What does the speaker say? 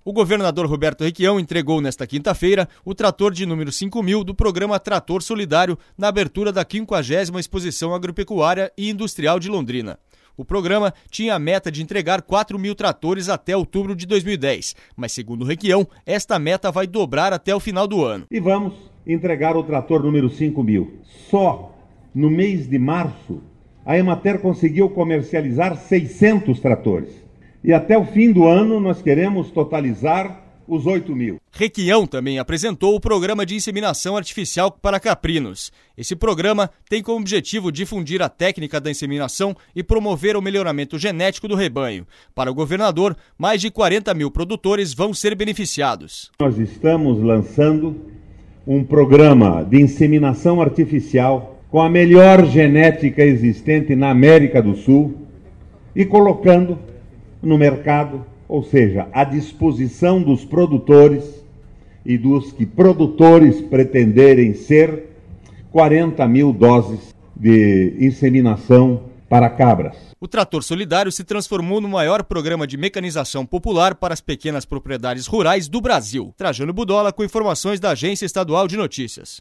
O governador Roberto Requião entregou nesta quinta-feira o trator de número 5.000 do programa Trator Solidário na abertura da 50ª Exposição Agropecuária e Industrial de Londrina. O programa tinha a meta de entregar 4.000 tratores até outubro de 2010, mas segundo o Requião, esta meta vai dobrar até o final do ano. E vamos entregar o trator número 5.000. Só no mês de março, a Emater conseguiu comercializar 600 tratores. E até o fim do ano nós queremos totalizar os 8.000. Requião também apresentou o programa de inseminação artificial para caprinos. Esse programa tem como objetivo difundir a técnica da inseminação e promover o melhoramento genético do rebanho. Para o governador, mais de 40.000 produtores vão ser beneficiados. Nós estamos lançando um programa de inseminação artificial com a melhor genética existente na América do Sul e colocando no mercado, ou seja, à disposição dos produtores e dos que produtores pretenderem ser, 40.000 doses de inseminação para cabras. O Trator Solidário se transformou no maior programa de mecanização popular para as pequenas propriedades rurais do Brasil. Trajano Budola com informações da Agência Estadual de Notícias.